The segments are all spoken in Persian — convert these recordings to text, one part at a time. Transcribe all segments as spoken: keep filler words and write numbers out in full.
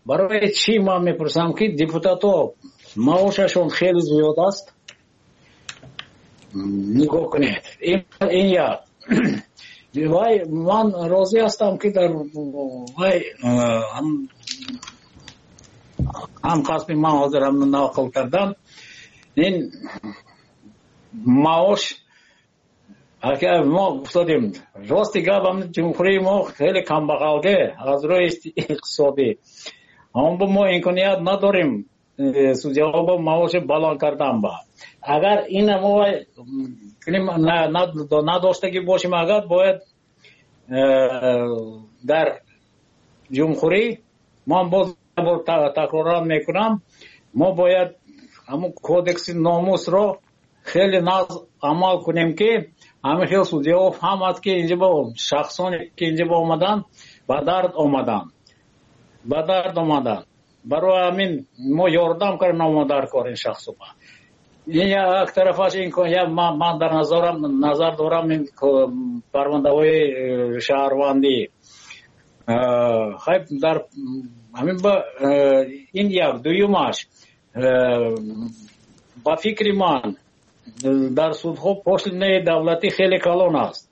برای چی ما میپرسم که депутатو маошашон خیلی زیاد است. نگاه کنید این این یا وای من راضی هستم که در وای هم هم قسمی من حاضرم نقل کردم این معاش اگر ما گفتیم راستی گفتم جمهوری ما خیلی کمبغالده از روی اقتصادی اما ما امکانیت نداریم سودیا با معاش بالا کردن با اگر این ما نداشتگی باشیم اگر باید در جمهوری ما باز تکرار میکنم ما باید همون کودکس ناموس رو خیلی ناز عمل کنیم که همه خیلی سودیا فهمد که اینجا با شخصانی که اینجا با آمدن با درد آمدن با درد آمدن برای همین ما یاردم کردیم ما در کار این شخص با این یک طرفش این که من در نظرم نظر دارم این پرونده های شهروندی خیلی در همین با این یک دویمش با فکر من در سودها پشتنه دولتی خیلی کلان است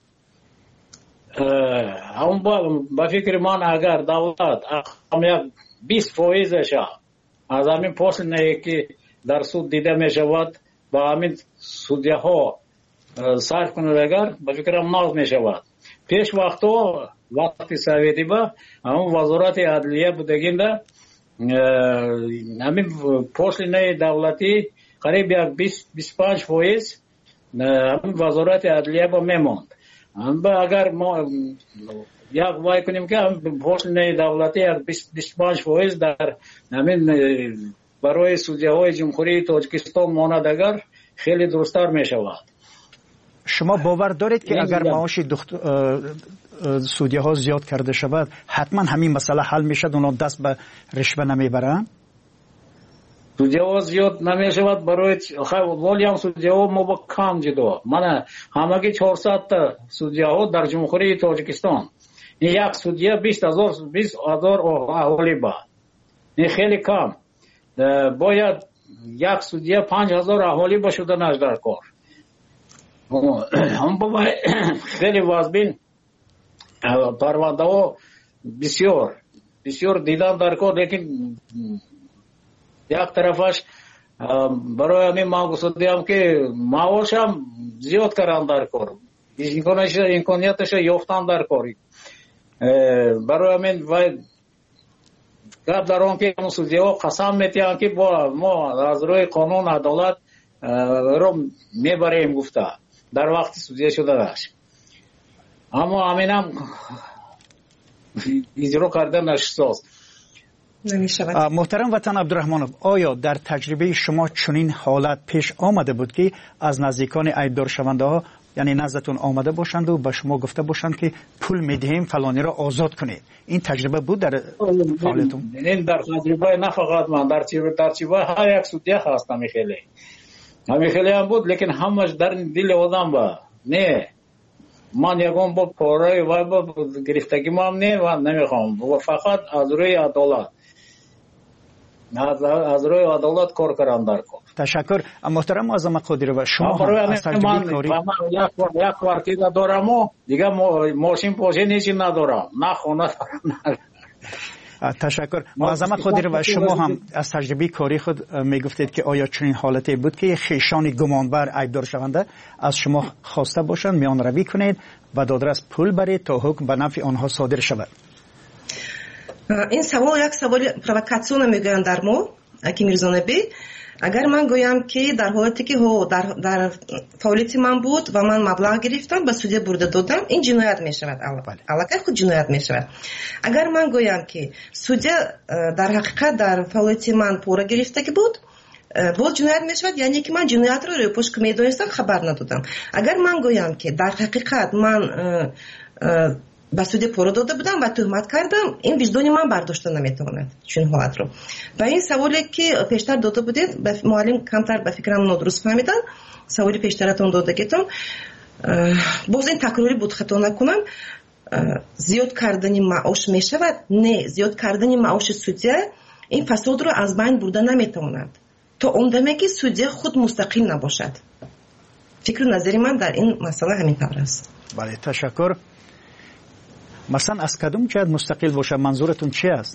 هم با فکر من اگر دولت هم یک بیست فایزش از همین پشتنه که در سود دیده می شود با همین سودیه ها صرف کنند اگر با فکرم ناز می شود پیش وقتا وقتی سویتی با همون وزارت عدلیه بودگیم ده همین پشتنه دولتی قریب یک بیست و پنج فایز همین وزارت عدلیه با میماند اگر ما یک وای کنیم که پشتنه دولتی یک بیست و پنج فایز در همین برای سودیه های جمهوری تاجیکستان ماند اگر خیلی درستر می شود. شما باور دارید که اگر معاش سودیه ها زیاد کرده شود حتما همین مسئله حل می شد اونا دست به رشوه نمی برند؟ سودیه ها زیاد نمی شود برای ولی هم سودیه ها ما با کم جدا من همگی چهارصد تا سودیه ها در جمهوری تاجیکستان این یک سودیه بیست هزار بیست هزار اهالی با این خیلی کم باید یک سودیه پنج هزار اهالی با شدنش در کار هم باید خیلی وازبین پرونده ها بسیار بسیار دیدن در کار لیکن یک طرفش برای همین ما گفتم که معاش هم زیاد کردن در کار امکانیتش یافتن در کاری برای همین باید گپ در آن که سودیه ها قسم میتیم که با ما از روی قانون عدالت رو میبریم گفته در وقت سودیه شده داشت اما همین هم اجرا کردن نشست محترم وطن عبدالرحمنов آیا در تجربه شما چنین حالت پیش آمده بود که از نزدیکان عیبدار شونده ها یعنی نزدتون آمده باشند و به شما گفته باشند که پول میدهیم فلانی را آزاد کنید این تجربه بود در فعالیتون؟ این در تجربه نه فقط من در تجربه ها یک سودیه هستم خیلی همین خیلی هم بود لیکن همش در دل آدم با نه من یکم با پاره و با گرفتگی ما هم نه و نمیخوام و فقط از روی عدالت از روی عدالت کار کردن در کار. تشکر. محترم معظم قادری و شما هم از تجربه کاری یک کوارتیر دارم و دیگه ماشین پاشه نیچی ندارم نه خونه دارم. تشکر. معظم قادری و شما هم از تجربه کاری خود میگفتید که آیا چنین حالتی بود که خیشان گمانبر عیبدار شونده از شما خواسته باشند میان روی کنید و دادرس پول برید تا حکم به نفع آنها صادر شود؟ این سوال یک سوال پرووکاسیون میگویند در ما اکی میرزانبی اگر من گویم که در حالتی که در در فعالیت من بود و من مبلغ گرفتم به سودیه برده دادم این جنایت می شود علاقه خود جنایت می شود اگر من گویم که سودیه در حقیقت در فعالیت من پوره گرفته که بود باز جنایت می شود یعنی که من جنایت رو روی پشت می دونستم خبر ندادم اگر من گویم که در حقیقت من به سودی پوره داده بودم و تهمت کردم این وجدان من برداشته نمیتواند چون حالت رو و این سوالی که پیشتر داده بودید به معلم کمتر به فکرم نادرست فهمیدن سوالی پیشترتون داده گیتم باز این تکراری بود خطا نکنم زیاد کردن معاش میشود نه زیاد کردن معاش سودیه این فساد رو از بین برده نمیتواند تا اون دمی که سودیا خود مستقل نباشد. فکر و نظری من در این مسئله همین طور است. بله تشکر. مثلا از کدوم جهت مستقل باشه منظورتون چی است؟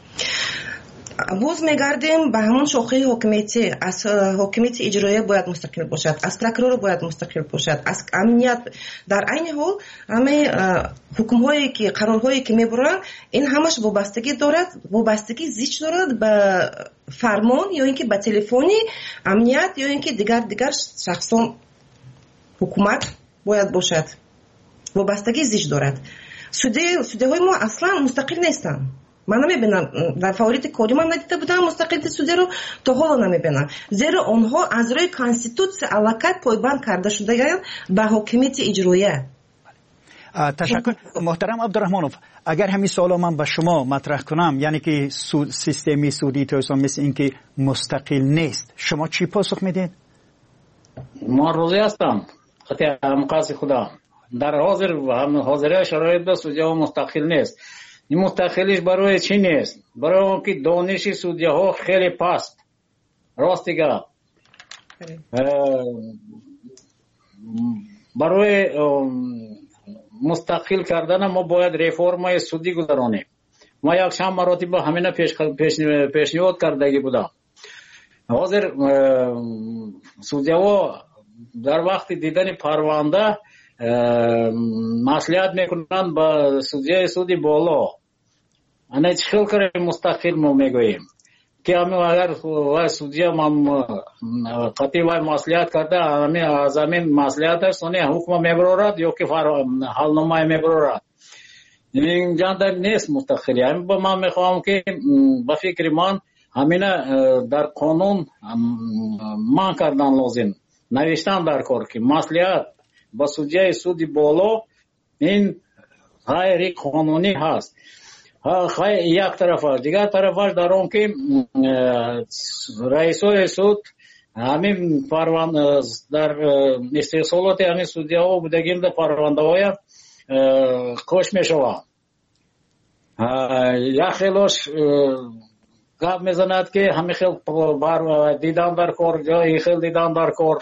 باز میگردیم به همون شاخه حکومتی. از حکومت اجرایی باید مستقل باشد، از پروکرور باید مستقل باشد، از امنیت. در عین حال همه حکم هایی که قرارهایی که میبرند این همش وابستگی دارد، وابستگی زیچ دارد به فرمان یا اینکه به تلفنی امنیت یا اینکه دیگر دیگر شخصان حکومت باید باشد. وابستگی زیچ دارد. سوده سوده های ما اصلا مستقل نیستن. من نمیبینم در فعالیت کاری من ندیده بودم مستقل سوده رو تا حالا نمیبینم، زیرا آنها از روی کانستیتوسی علاقه پایبند کرده شده به حکومت اجراییه. تشکر. محترم عبدالرحمنوف، اگر همین سوال من به شما مطرح کنم، یعنی که سود سیستمی سودی توسان مثل این که مستقل نیست، شما چی پاسخ میدید؟ ما روزی هستم خطی همقاس خدا در حاضر هم حاضره شرایط دا سودیا مستقل نیست. این مستقلیش برای چی نیست؟ برای اون که دانش سودیا ها خیلی پست. راست دیگه برای مستقل کردن ما باید ریفورم سودی گذرانیم. ما یک شام مراتب همینه پیش پیشنهاد کردگی بودم. حاضر سودیا ها در وقت دیدن پرونده مسئولیت میکنند با سودیه سودی بالا. انا چه خیلی کاری مستقل ما میگوییم که همین اگر سودیه من قطعی وای مسئولیت کرده همین از همین مسئولیت سونی حکم میبرورد یا که حال نمای میبرورد. این جاندر نیست مستقلی. همین با من میخواهم که با فکر من همین در قانون من کردن لازم، نوشتن در کار که مسئولیت با سودیه سودی بالا این غیر قانونی هست. یک طرف دیگر طرفش در اون که رئیسای سود همین پرونده در استحصالات همین سودیه ها بودگیم در پرونده های کش می شود. یک خیلیش گپ میزند که همین خیل بر دیدن در کار یا خیل دیدن در کار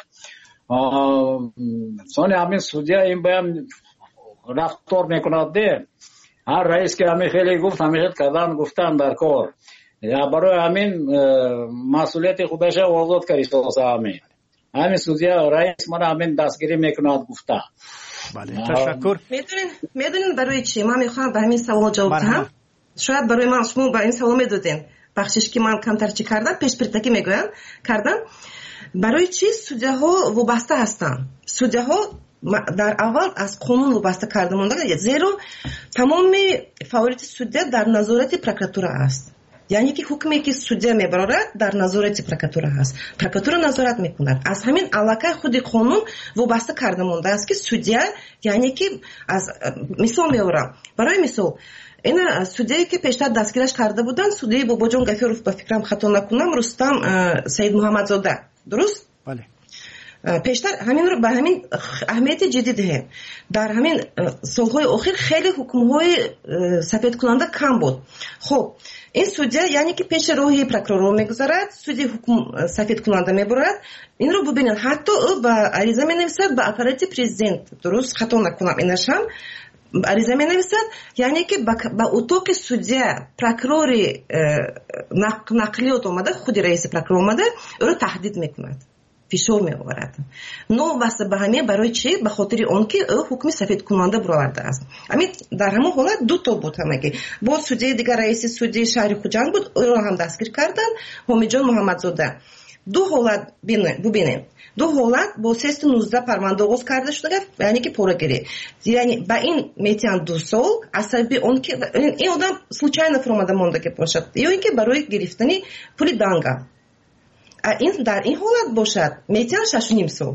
سونی همین سودیه این بایم رفتار میکند ده. هر رئیس که همین خیلی گفت همین خیلی کردن گفتن در کار یا برای همین مسئولیت خودش آزاد کردید همین همین سودیه رئیس من همین دستگیری میکند گفته. بله تشکر. میدونین میدونین برای چی من میخوام به همین سوال جواب بدم؟ شاید برای من شما با این سوال میدادین بخشش که من کمتر چی کردم پیش پرتکی میگویم کردم. برای چی سودیه ها وابسته هستن؟ سودیه ها در اول از قانون وابسته کرده ماندن، زیرا تمام فعالیت سودیه در نظارت پروکراتور است. یعنی که حکمی که سودیه میبرد در نظارت پروکراتور است. پروکراتور نظارت میکند. از همین علاقه خود قانون وابسته کرده مانده است که سودیه، یعنی که از مثال میارم برای مثال این سودیه که پیشتر دستگیرش کرده بودن سودیه بابا جان گفیروف به فکرم خطا نکنم رستم سید محمدزاده، درست؟ بله. پیشتر همین رو به همین اهمیت جدید ده. در همین سالهای اخیر خیلی حکم‌های سفید کننده کم بود. خب این سودیه یعنی که پیش روی پروکرور میگذارد، سودیه حکم سفید کننده میبرد. این رو ببینید حتی او با عریضه مینویسد به اپارات پرزیدنت، درست خطا نکنم اینش هم عریضه مینویسد، یعنی که با اتاق سودیه پروکرور نقلیات اومده، خود رئیس پروکرور اومده او رو تهدید میکند، فشار می آورد. نو واسه به همین برای چی؟ به خاطر اون که او حکم سفید کننده برآورده است. همین در همون حالت دو تا بود همگی. با سودی دیگر رئیس سودی شهر خوجند بود، او را هم دستگیر کردن، حامد جان محمدزاده. دو حالت ببینید. دو حالت با سیست نوزده پرونده آغاز کرده شده، یعنی که پورگیری. یعنی با این میتیان دو سال عصبی اون که این آدم случайно فرامده مونده که باشد، یا اینکه برای گرفتن پول دانگا. این در این حالت باشد میتیان شش و نیم سال.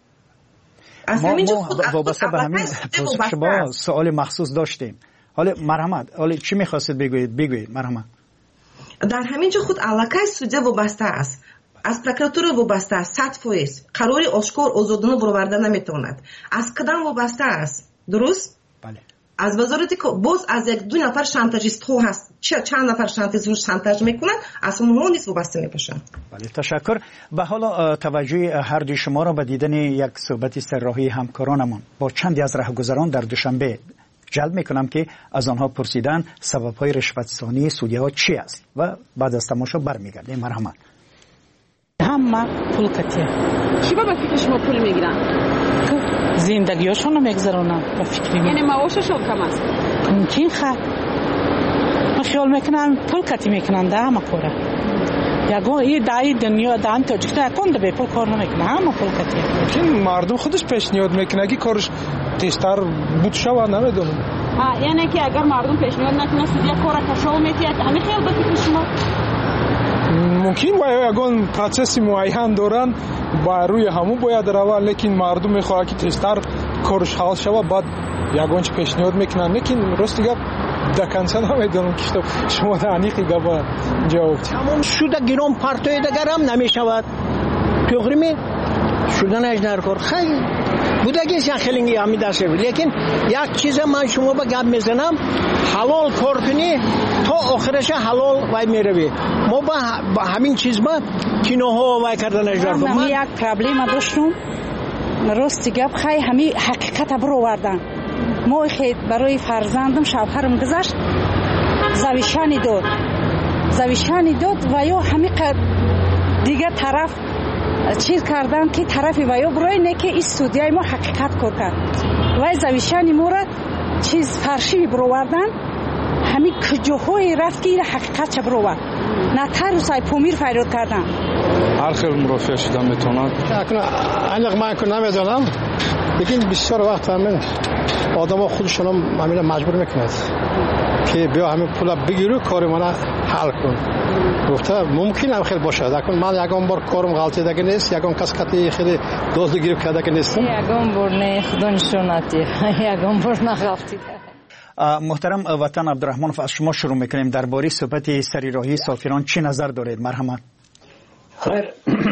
از همینجا خود وابسته به همین شما سوال مخصوص داشتیم. حالا مرحمت، حالا چی میخواستید بگویید؟ بگویید مرحمت. در همینجا خود علاقه سودیه وابسته است. از پروکراتور وابسته است. صد فیصد قراری آشکار آزادانه برآورده نمیتواند. از کدام وابسته است؟ درست؟ بله. از وزارتی که باز از یک دو نفر شانتاژیست ها هست چه چند نفر شانتاژیست شانتاژ میکنن اصلا اونها نیست وابسته میباشن. بله تشکر. و حالا توجه هر دوی شما را به دیدن یک صحبت سرراهی همکارانمون با چندی از راهگذران در دوشنبه جلب میکنم که از آنها پرسیدن سبب‌های رشوت‌ستانی سودی‌ها چی است و بعد از تماشا برمیگردیم. مرحمت. همه پول کتیه. چی با فکر شما پول میگیرن؟ زندگیشون رو میگذرونن با فکری. یعنی معاششون کم است؟ ممکن خواهد. من خیال میکنم پول کتی میکنن ده همه کوره. یکون این دایی دنیا دان تاجیکستان یکون ده به پول کار نمیکنه همه پول کتیه. ممکن مردم خودش پیشنهاد میکنه که کارش تیزتر بود شود نمیدونم. یعنی که اگر مردم پیشنهاد نکنه سودیا کار کشو میتید همین خیال با فکر شما؟ ممکن باید یکون پروسس معین دارن با روی همون باید روه لیکن مردم میخواد که تیزتر کارش حل شود بعد یکون چه پیشنهاد میکنن لیکن راست گپ دکنسه نمیدونم که شما دانیقی گپ جواب همون شده گیرم پرتوی دگرم نمیشود توغری شدن اجنر کار خیلی بودگی خیلی همی دسته بود لیکن یک چیز من شما با گپ میزنم حلال کار کنی تا آخرش حلال وای میروی ما با همین چیز با کینوها وای کردن اجنر کار من یک پرابلم داشتم راستی گپ خیلی همی حقیقت برو وردن ما خیلی برای فرزندم شوهرم گذاشت زویشانی داد زویشانی داد و یا همی دیگه طرف چیز کردن که طرفی و یا برای نه که این سودیای ما حقیقت کار کرد و زویشانی مورد چیز فرشی برووردن همین کجاهای رفت که این حقیقت چه بروورد نه تر و سای پومیر فیراد کردن هر خیلی مرافع شدن میتونن اکنون اینق من که نمیدونم لیکن بسیار وقت همین آدم ها خودشون هم مجبور میکنند که بیا همین پولا بگیرو کاری من حل کن گفته ممکن هم خیلی باشه اکنون من یکم بار کارم غلطی دیگه نیست یکم کس کتی خیلی دوست گریب کرده که نیستم یکم بار نه خدا نشوناتی یکم بار نغلطی. محترم وطن عبدالرحمن از شما شروع میکنیم درباره صحبت سریراهی ساکنان چی نظر دارید؟ مرحمت. خیر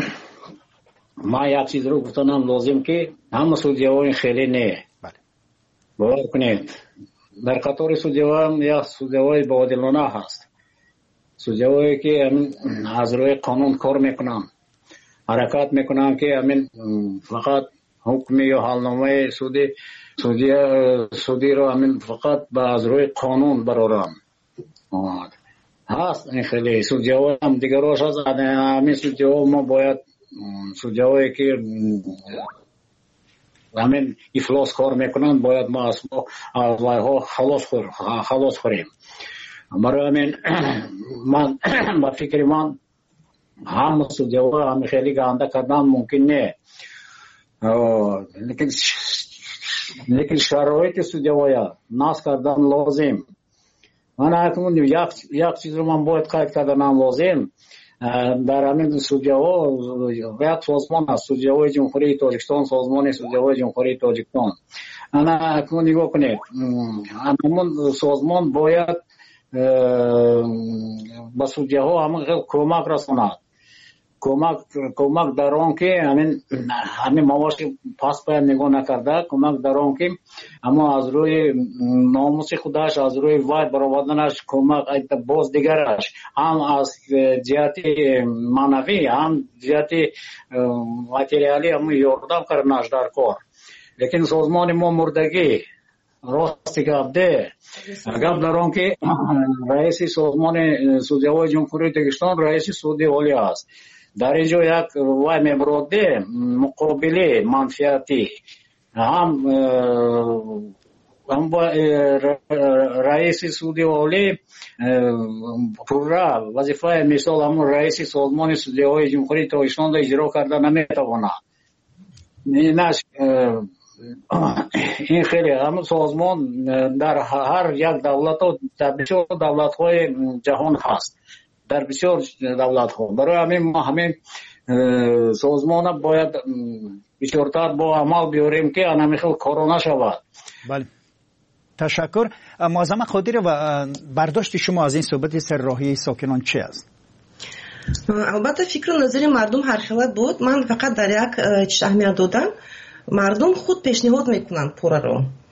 ما یک چیز رو گفتنم لازم که همه سودیاوی خیلی نه باور کنید در قطار سودیاوان یا سودیاوی بادلانه هست سودیاوی که از روی قانون کار میکنن حرکت میکنن که همین فقط حکم یا حالنامه سودی سودی سودی رو همین فقط با از روی قانون برارن هست این خیلی سودیاوی هم دیگروش هست همین سودیاوی ما باید سودیاوی که همین افلاس کار میکنن باید ما از ها خلاص خور خلاص خوریم برای همین من با فکر من هم سودیاوی هم خیلی گنده کردن ممکن نه لیکن لیکن شرایط سودیاوی ناس کردن لازم من اکنون یک یک چیز رو من باید قید کردن لازم در همین سودیاوی یک سازمان است سودیاوی جمهوری تاجیکستان سازمان سودیاوی جمهوری تاجیکستان انا اکنون نگاه کنید همون سازمان باید با سودیاها همون کمک رساند کمک کمک در آن که همین همین مواش پاس باید نگاه نکرده کمک در آن که اما از روی ناموس خودش از روی وای برآوردنش کمک باز دیگرش هم از جهت معنوی هم جهت ماتریالی هم یاردم کردنش در کار لیکن سازمان ما مردگی راستی گپ ده گپ در آن که رئیس سازمان سودیاوی جمهوری تاجیکستان رئیس سودی اولی است در اینجا یک وای میبروده مقابله منفیتی هم هم با رئیس سودی اولی پورا وظیفه مثال همون رئیس سازمان سودیاوی جمهوری تاجیکستان را اجرا کرده نمیتواند اینش این خیلی همون سازمان در هر یک دولت و در بسیار دولت های جهان هست در بسیار دولت ها برای همین ما همین سازمان باید بسیارتر با عمل بیاریم که انمیخل کرونا شود. بله تشکر. معظم قادری و برداشت شما از این صحبت سرراهی ساکنان چه است؟ البته فکر و نظر مردم هر خیلت بود من فقط در یک چیز اهمیت دادم مردم خود پیشنهاد میکنن پورا رو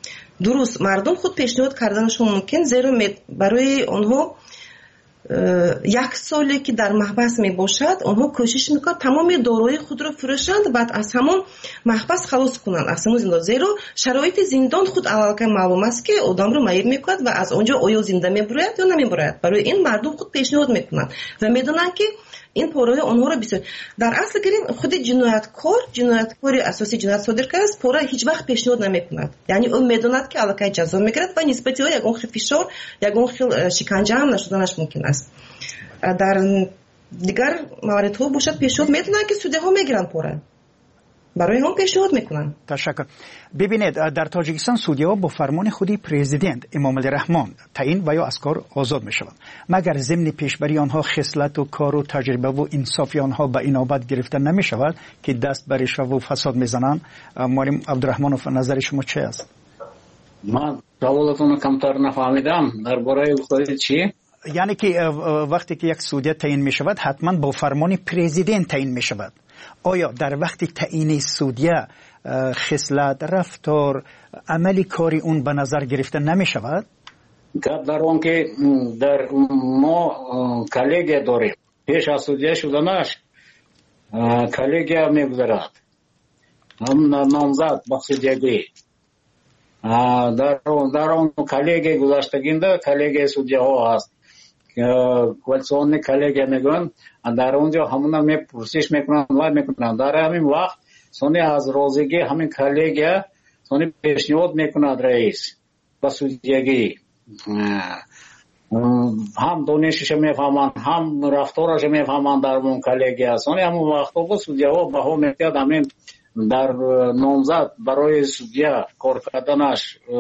дуруст мардум худ пешниҳод карданашон мумкин, зеро барои онҳо як соле ки дар маҳбас мебошад, онҳо кӯшиш мекунанд тамоми дорои худро фурӯшанд, баъд аз ҳамон маҳбас халос кунанд, аз ҳамон зиндон. Зеро шароити зиндон худ аввалка маълум аст ки одамро маиб мекунад ва аз онҷо оё зинда мебурояд ё намебурояд. Барои ин мардум худ пешниҳод мекунанд ва медонанд ки ин пораи онҳоро бисёр. Дар асл гирин худи ҷинояткор, ҷинояткори асосӣ ҷиноят содир кардааст, пора ҳеҷ вақт пешниҳод намекунад. Яъни ӯ медонад ки аллакай ҷазо мегирад ва нисбати ӯ ягон хел фишор, ягон хел шиканҷа ҳам нашуданаш мумкин аст. дар дигар маваридҳо бошад пешниҳод медонанд ки судяҳо мегиранд пора, барои ҳам пешниҳод мекунанд. ташаккур. бибинед, дар тоҷикистон судяҳо бо фармони худи президент Эмомалӣ Раҳмон таъин ва ё аз кор озод мешаванд, магар зимни пешбарии онҳо хислату кору таҷрибаву инсофи онҳо ба инобат гирифта намешавад ки даст ба ришваву фасод мезананд. муаллим Абдураҳмонов, назари шумо чӣ аст? ман саволатонро камтар нафаҳмидам. дар бораи гуфтаи чӣ? яъне ки вақте ки як судя таъин мешавад, ҳатман бо фармони президент таъин мешавад. оё дар вақти таъини судя хислат, рафтор, амали кори он ба назар гирифта намешавад? гап дар он ки дар мо коллегия дорем. пеш аз судя шуданаш коллегия мегузарад, номзад ба судягӣ. дар он коллегия гузаштагинда коллегия судяҳо ҳаст, коалиционный коллегия мегӯянд. дар онҷо ҳамона мепурсиш мекунанд ва мекунанд. дар ҳамин вақт сони аз розигӣ ҳамин коллегия сони пешниҳод мекунад раис ба судягӣ. ҳам донишаша мефаҳманд, ҳам рафтораша мефаҳманд дар он коллегия. сони ҳамон вақтҳо судяҳо баҳо мекунад ҳамин дар номзад барои судя кор карданаш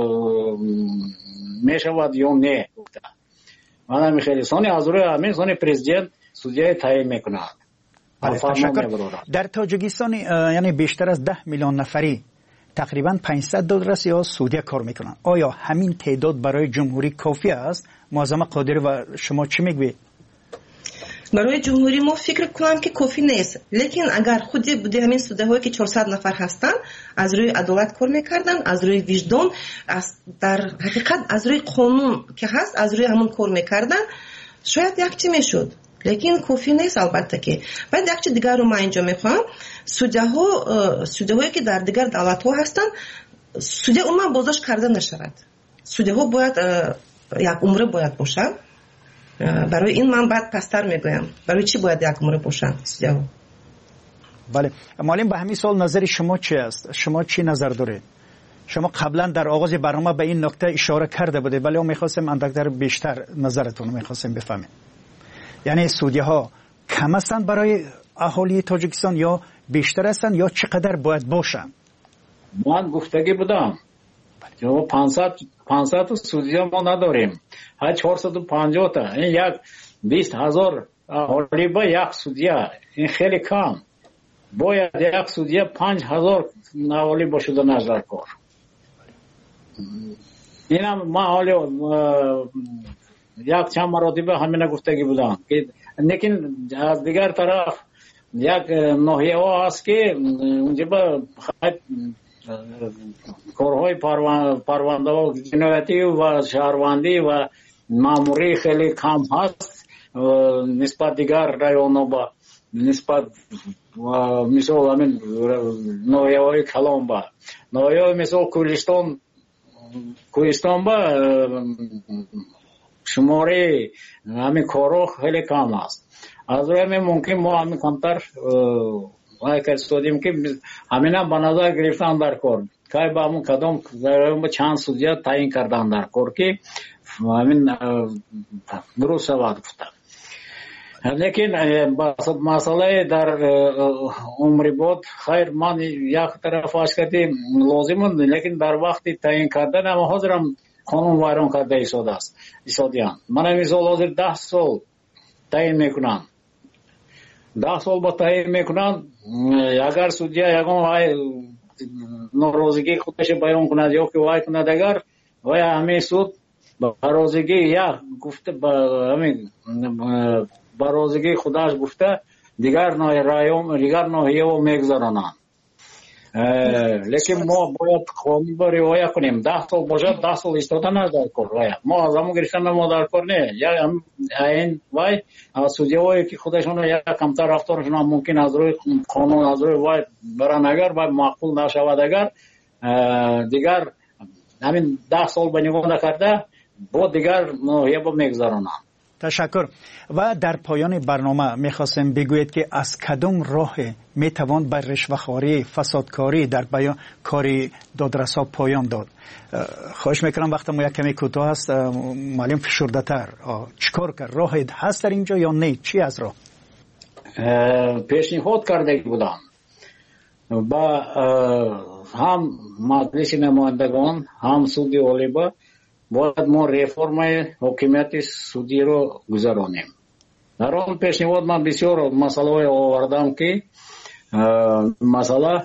мешавад ё не. ман мехели сони аз рӯи ҳамин сони президент судяи таъин мекунад. дар тоҷикистон яъне бештар аз даҳ миллион нафарӣ тақрибан панҷсад доллар ё судя кор мекунанд. оё ҳамин теъдод барои ҷумҳурӣ кофӣ аст? муаззама Қодирӣ ва шумо чӣ мегӯед? барои ҷумҳурӣ мо фикр кунам ки кофӣ нест, лекин агар худи буди ҳамин судяҳое ки чорсад нафар ҳастанд аз рӯи адолат кор мекарданд, аз рӯи виҷдон, дар ҳақиқат аз рӯи қонун ки ҳаст аз рӯи ҳамон кор мекарданд, шояд якчи мешуд, лекин кофӣ нест. албатта ки баъд якчи дигарро ман инҷо мехоҳам, судяҳо судяҳое ки дар дигар давлатҳо ҳастанд, судя умуман боздошт карда нашавад. судяҳо бояд як умре бояд бошанд. барои ин ман баъд пастар мегӯям, барои чӣ бояд як умре бошанд судяҳо. бале, муаллим, ба ҳамин сол назари шумо чӣ аст? шумо чӣ назар доред? шумо қаблан дар оғози барнома ба ин нукта ишора карда будед, вале мехостем андактар бештар назаратон мехостем бифаҳмем. яъне судяҳо кам ҳастанд барои аҳолии Тоҷикистон ё бештар ҳастанд ё чӣ қадар бояд бошанд? ман гуфтагӣ будам панҷсад судя мо надорем, ҳа чорсаду панҷоҳ та. ин як бист ҳазор аҳолӣ ба як судя, ин хеле кам. бояд як судя панҷ ҳазор аҳолӣ бошуданаш дар кор. инам ман ҳоле як чанд маротиба ҳамина гуфтагӣ будам. лекин аз дигар тараф як ноҳияҳо ҳаст ки унҷаба корҳои парвандаҳо ҷиноятӣ ва шаҳрвандӣ ва маъмурӣ хеле кам ҳаст нисбат дигар районҳо, ба нисбат мисол ҳамин ноҳияҳои Калонба, ноҳияҳои мисол Кӯҳистон Кӯҳистонба шумори ҳамин корҳо хеле кам аст. аз рӯи ҳамин мумкин мо ҳамин камтар стодим ки ҳамина ба назар гирифтан дар кор, кай ба ҳамун кадом чанд судя таъин кардан дар кор ки ҳамин дуруст шавад гуфта. лекин масъалаи дар умрибод хайр ман як тарафаш кади лозимун, лекин дар вақти таъин кардан ҳама ҳозирам қонун вайрон карда истодиянд. мана мисол ҳозир даҳ сол таъин мекунанд, даҳ сол ба таъин мекунанд. агар судя ягон вай норозигии худаш баён кунад ё ки вай кунад, агар вай ҳамин суд ба розигии як гуфта ба ҳамин ба розигии худаш гуфта дигар район дигар ноҳияҳо мегузаронанд. лекин мо бояд қонунро риоя кунем. ده сол бошад ده сол истодан аз дар кор вая. Мо аз ҳамон гирифтан мо дар кор не. Я айн вай судиёе ки худашон я камтар рафторшон мумкин аз рӯи қонун аз рӯи вай баран агар вай маъқул нашавад агар дигар ҳамин ده сол ба нигоҳ накарда бо дигар ноҳияба мегузаронанд. تشکر. و در پایان برنامه میخواستم بگویید که از کدام راه میتوان به رشوه‌خواری فسادکاری در بیان کاری دادرسا پایان داد؟ خواهش میکنم وقت ما یک کمی کوتاه است معلم فشرده تر چیکار کرد؟ راهی هست در اینجا یا نه؟ چی از راه؟ پیشنهاد کرده بودم با هم مجلس نمایندگان هم سودی عالی با باید ما реформаи ҳокимияти судиро гузаронем. дар он пешниҳод ман бисёр масъалаҳое овардам ки масъала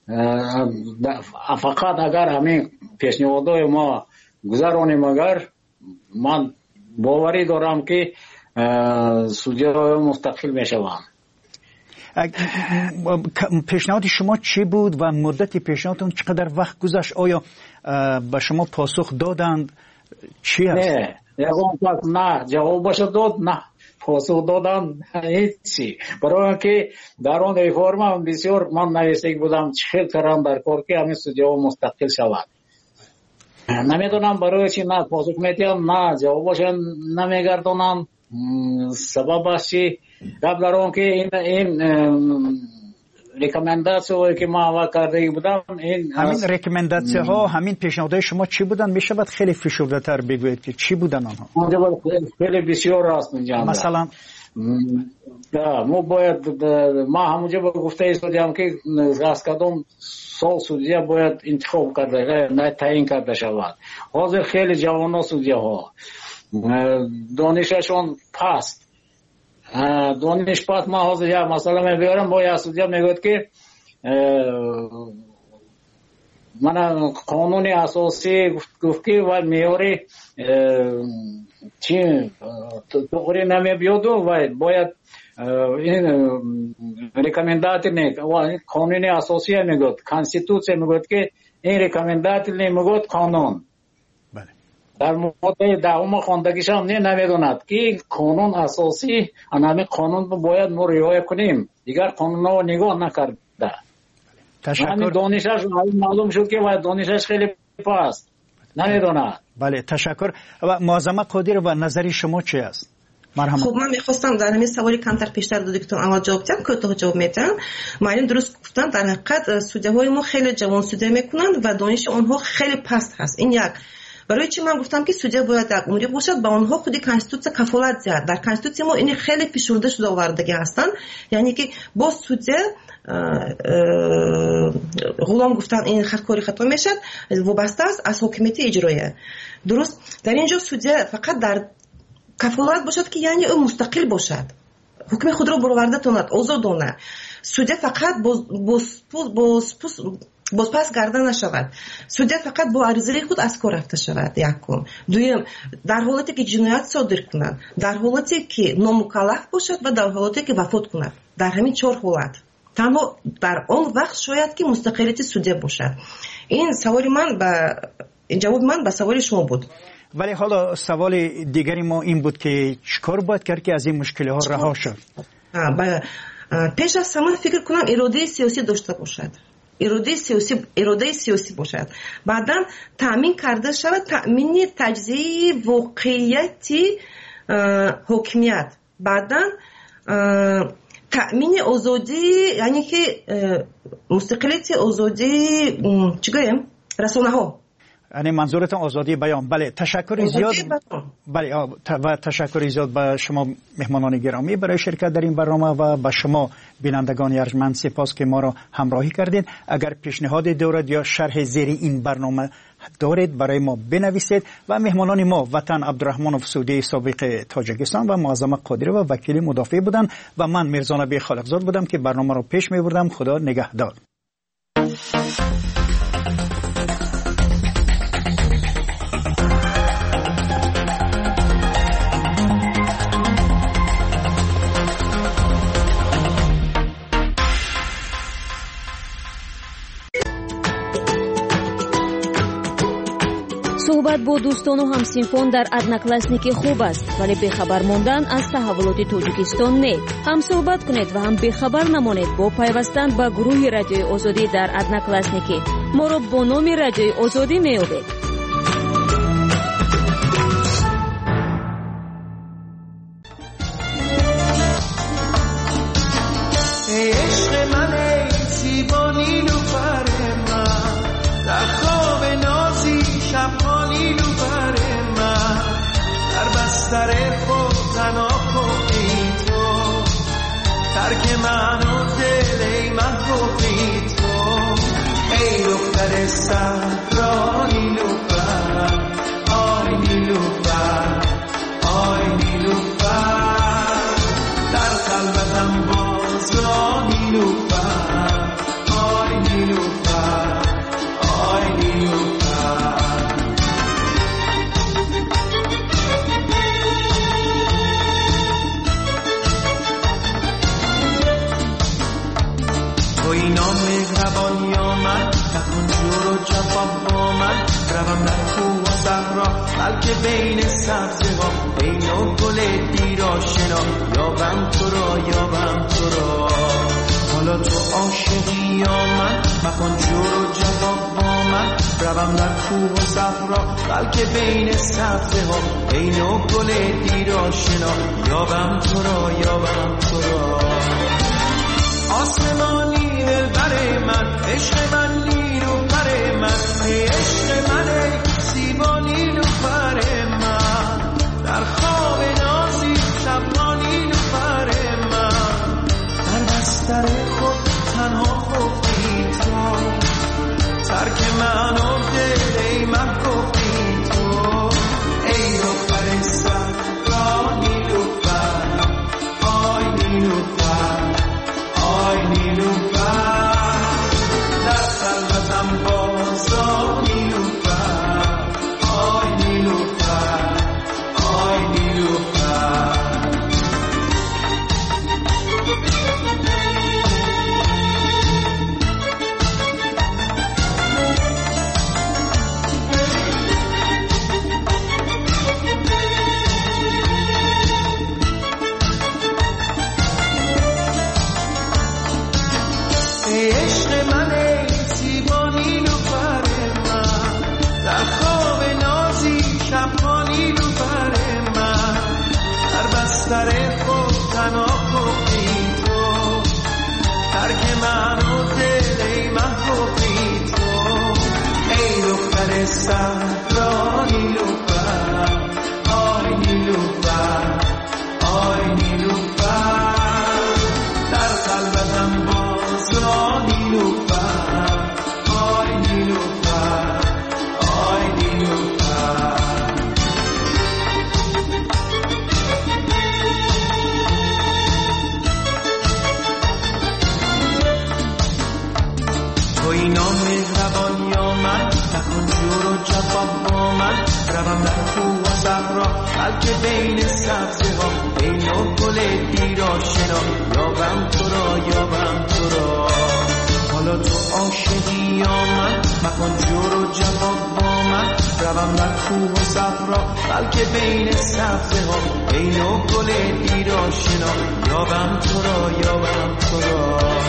фақат агар ҳамин пешниҳодҳои мо гузаронем агар ман боварӣ дорам ки судиёҳо мустақил мешаванд. پیشنهاد شما چی بود و مدت پیشنهادتون چقدر وقت گذشت؟ آیا به شما پاسخ دادند؟ چی است؟ نه یگان پس نه جوابش داد نه پاسخ دادن هیچی. برای اینکه در آن ریفرم بسیار من نویسته بودم چه کردم در کار که همین سودی‌ها مستقل شود. نمیدونم برای چی نه پاسخ میدیم نه جوابش نمیگردونم. سببش چی؟ قبل در آن که این این ریکامنداسیون که ما آوا کرده بودم این همین ریکامنداسیون ها همین پیشنهادهای شما چی بودن؟ میشه بعد خیلی فشرده تر بگویید که چی بودن آنها؟ خیلی بسیار است اینجا. مثلا ما باید ما همونجا گفته ایستادیم که از کدام سال سودیا باید انتخاب کرده نه تعیین کرده شود. حاضر خیلی جوانان سودیا ها دانششون پست دانش پس ما حاضر یا مثلا میبرم با یا سودیا میگوید که من قانون اساسی گفت که و میاری چی توری نمیبیاد و باید این ریکامندات نه قانون اساسی میگوید کانستیتوسیون میگوید که این ریکامندات نمیگوید قانون در ماده دهم خواندگیش هم نه نمیدوند که قانون اساسی همین قانون رو باید ما رعایت کنیم دیگر قانون رو نگاه نکرده. تشکر. دانشش معلوم شد که باید دانشش خیلی پست نمیدوند. بله تشکر. و معظمه قادر و نظری شما چی است؟ مرحبا. خب من میخواستم در همین سوالی کمتر پیشتر دو دکتر اول جواب بدم کوتاه جواب میدم. معلم درست گفتن در حقیقت سودی‌های ما خیلی جوان سودی میکنند و دانش آنها خیلی پست هست. این یک. برای چی من گفتم که سودیا باید در عمری باشد با آنها خودی کانستیتوسیون کفالت زد. در کانستیتوسیون ما این خیلی پیشرفته شده آوردگی هستند. یعنی که با سودیا غلام گفتن این خودکاری خطا میشد وابسته است از حکومت اجرایه. درست در اینجا سودیا فقط در کفالت باشد که یعنی او مستقل باشد. حکم خود را برآورده کند، آزادانه. سودیا فقط باز باز باز بازپس گردن نشود. سودیا فقط با عریضه خود از کار رفته شود. یکم. دوم در حالتی که جنایت صادر کند، در حالتی که نامکلف باشد و در حالتی که وفات کند. در همین چهار حالت. تنها در آن وقت شاید که مستقلیت سودیا باشد. این سوال من به جواب من به سوال شما بود. ولی حالا سوال دیگری ما این بود که چیکار باید کرد که از این مشکل ها رها شد؟ پیش از همه فکر کنم اراده سیاسی داشته باشد. اراده سیاسی اراده سیاسی باشد. بعدا تامین کرده شود تامین تجزیه واقعیتی حکمیت. بعدا تامین آزادی یعنی که مستقلیت آزادی چیگویم رسانه ها. یعنی منظورتون آزادی بیان. بله تشکر زیاد. بله و تشکر زیاد به شما مهمانان گرامی برای شرکت در این برنامه و به شما بینندگان ارجمند سپاس که ما را همراهی کردید. اگر پیشنهاد دارید یا شرح زیر این برنامه دارید برای ما بنویسید. و مهمانان ما وطن عبدالرحمنوف سودی سابق تاجیکستان و معظمه قادری و وکیل مدافع بودند و من میرزا نبی خالقزاد بودم که برنامه را پیش میبردم. خدا نگهدار. мурофиқат бо дӯстону ҳамсинфон дар одноклассники хуб аст, вале бехабар мондан аз таҳаввулоти тоҷикистон не. ҳамсӯҳбат кунед ва ҳам бехабар намонед бо пайвастан ба гурӯҳи радиои озодӣ дар одноклассники. моро бо номи радиои озодӣ меёбед. ترک من و دل من گفتی تو ای دختر صحرا نیلوفر آی نیلوفر آی نیلوفر در قلبتم باز را نیلوفر آی نیلوفر آی نیلوفر توی نام مهربانی آمد نکن جور و جفا با من روم در کوه و صحرا بلکه بین سبزه ها بین و گل دیر آشنا یابم تو را یابم تو را حالا تو عاشقی آمد مکن جور و جفا با من روم در کوه و صحرا بلکه بین سبزه ها بین و گل دیر آشنا یابم تو را یابم تو را آسمانی دل بر من عشق من نیلوفر من ای عشق من ای زیبا نیلوفر من در خواب نازی شبها نیلوفر من در بستر خود تنها گفتی تو ترک من و دل ای من گفتی تو ای دختر صحرا نیلوفر آی نیلوفر آی نیلوفر در قلبتم بازا نیلوفر آی نیلوفر آی نیلوفر ای عشق من ای زیبا نیلوفر من در خواب نازی شبها نیلوفر من در بستر خود تنها گفتی تو ترک من و دل ای من گفتی تو ای دختر صحرا نیلوفر آی نیلوفر آی نیلوفر در قلبتم را نیلوفر آی نیلوفر آی نیلوفر توی نام مهربانی آمد نکن جور و جفا با من روم در کوه و صحرا بلکه بین سبزه ها بین و گل دیر آشنا یابم تو را یابم تو را حالا تو عاشقی آمد مکن جور و جفا با من روم در کوه و صحرا بلکه بین سبزه ها بین و گل دیر آشنا یابم تو را یابم تو را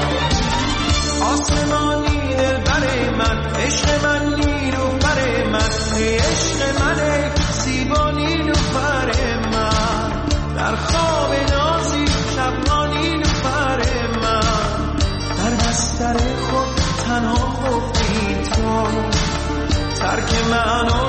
آسمانی دل بر من عشق من نیلوفر من ای عشق من ای زیبا نیلوفر من در خواب نازی شبها نیلوفر من در بستر خود تنها گفتی تو ترک من